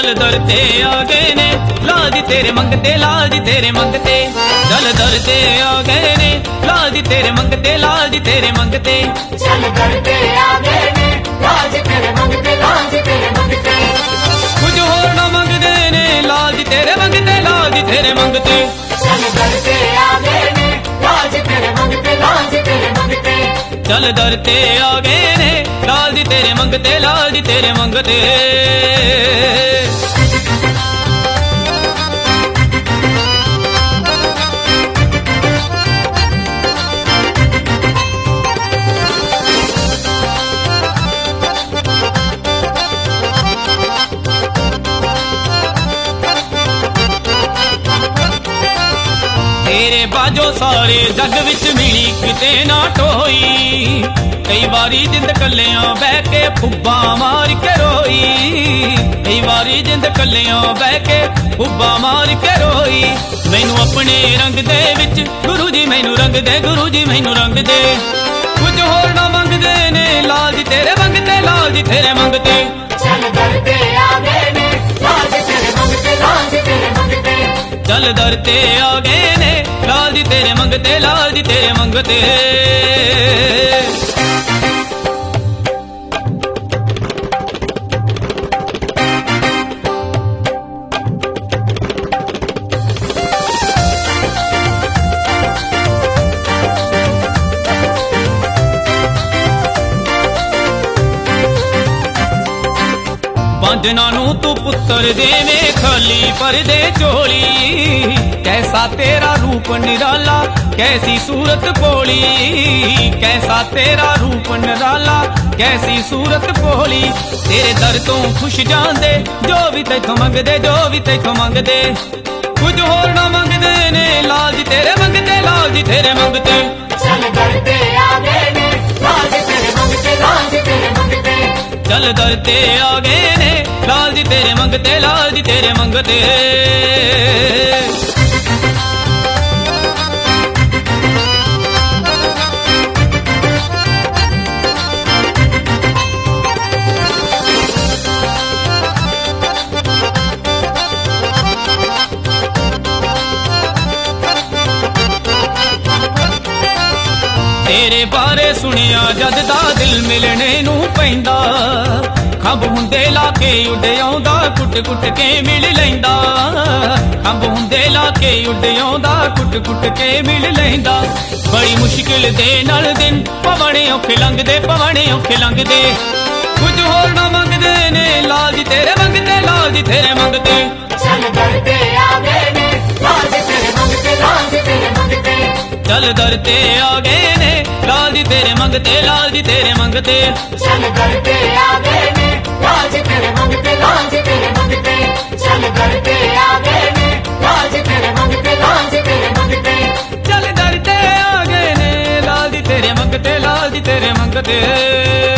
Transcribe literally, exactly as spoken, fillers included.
चल दर ते आ गए ने लाल जी तेरे मंगते, लाल जी तेरे मंगते। चल दर ते आ गए ने लाल जी तेरे मंगते, लाल जी तेरे मंगते। चल दर ते आ गए ने लाल जी तेरे मंगते, लाल जी तेरे मंगते। कुछ होर ना मंगदे ने लाल जी तेरे मंगते, लाल जी तेरे मंगते। चल दर ते आ गए ने लाल जी तेरे मंगते, लाल जी तेरे मंगते। चल दर ते आ गए ने लाल जी तेरे मंगते, लाल जी तेरे मंगते। तेरे बाजो सारे जग विच मिली किते ना टोई। कई बारी जिंद कलियां बह के फुब्बा मार के रोई। कई बारी जिंद कलियां बह के फुब्बा मार के रोई। मैनू अपने रंग दे विच गुरु जी मैनू रंग दे, गुरु जी मैनू रंग दे। कुछ होर ना मंगदे ने लाल जी तेरे मंगते, लाल जी तेरे मंगते। चल दर ते आ गए ने लाल जी तेरे मंगते, लाल जी तेरे मंगते। चल दर ते आ गए ने लाल जी तेरे मंगते, लाल जी तेरे मंगते। बंजना नू तू पुत्र देवे खाली पर दे चोली। कैसा तेरा रूप निराला कैसी सूरत भोली। कैसा तेरा रूप निराला कैसी सूरत भोली। तेरे दर तो खुश जांदे जो भी तैथों मंगदे, जो भी तैथों मंगदे। कुछ होर ना मंगदे ने लाल जी तेरे मंगते, लाल जी तेरे मंगते। चल दर ते आ गए ने लाल जी तेरे मंगते, लाल जी तेरे मंगते। चल दर ते आ गए ने लाल जी तेरे मंगते, लाल जी तेरे मंगते। तेरे बारे सुनिया जद दा दिल मिलने नू पैंदा। खंब हुंदे लाके उड़ आउंदा कुट कुट के मिल लैंदा। खंब हुंदे लाके उड़ आउंदा कुट कुट के मिल लैंदा। बड़ी मुश्किल दे नाल दिन पवणे औखे लंघदे, पवणे औखे लंघदे। कुछ होर ना मंगदे ने लाल जी तेरे मंगते, लाल जी तेरे मंगते। चल दर ते आ गए ने लाल जी तेरे मंगते, लाल जी तेरे मंगते। चल दर ते आ गए ने लाल जी तेरे मंगते, लाल जी तेरे मंगते। चल दर ते आ गए ने लाल जी तेरे मंगते, लाल जी तेरे मंगते। चल दर ते आ गए ने लाल जी तेरे मंगते, लाल जी तेरे मंगते। चल दर ते आ गए ने लाल जी तेरे मंगते, लाल जी तेरे मंगते।